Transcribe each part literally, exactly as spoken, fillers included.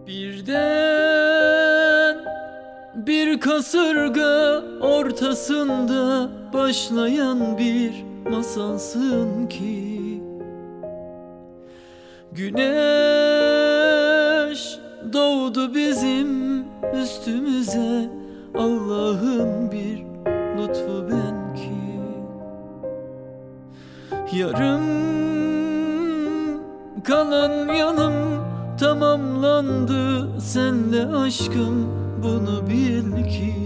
Birden bir kasırga ortasında başlayan bir masalsın ki güneş doğdu bizim üstümüze, Allah'ın bir lütfu belki. Yarım kalan yanım tamamlandı senle aşkım, bunu bil ki.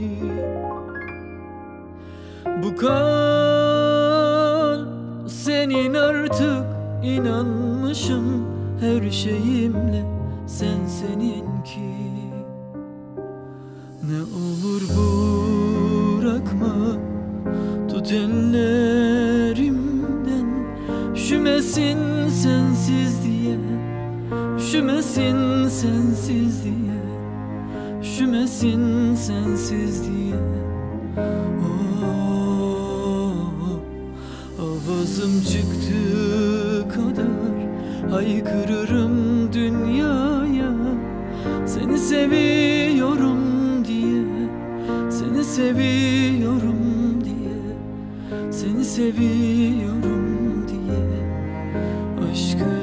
Bu kalp senin artık, inanmışım her şeyimle, sen seninki. Ne olur bırakma, tut ellerimden, üşümesin sensiz diye, üşümesin sensiz diye, üşümesin sensiz diye. Oh, avazım çıktığı kadar haykırırım dünyaya, seni seviyorum diye, seni seviyorum diye, seni seviyorum diye aşkım.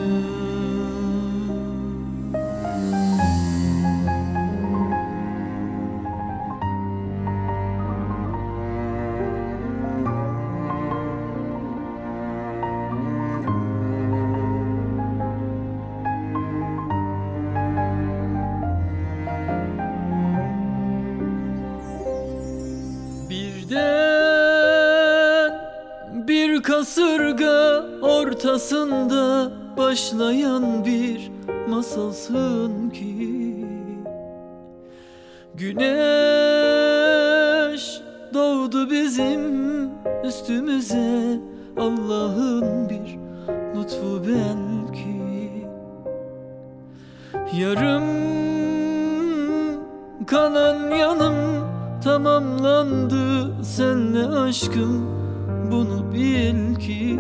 Birden bir kasırga ortasında başlayan bir masalsın ki güneş doğdu bizim üstümüze, Allah'ın bir lütfu belki. Yarım kalan yanım tamamlandı senle aşkım, bunu bil ki.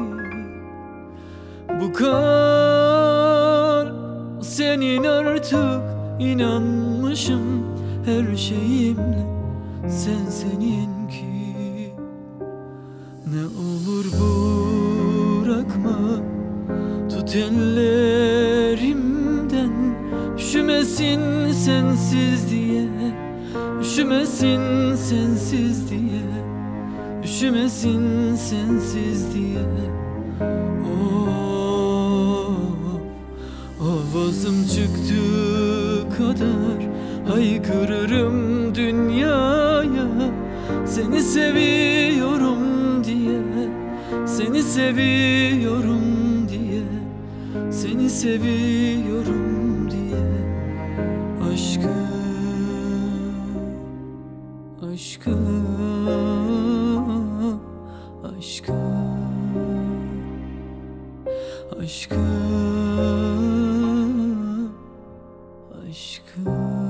Bu kalp senin artık, inanmışım her şeyimle, sen seninki. Ne olur bırakma, tut ellerimden, üşümesin sensiz diye, üşümesin sensiz diye, üşümesin sensiz diye. Oh, avazım çıktığı kadar haykırırım dünyaya, seni seviyorum diye, seni seviyorum diye, seni seviyorum diye aşkım. Aşkım, aşkım, aşkım, aşkım.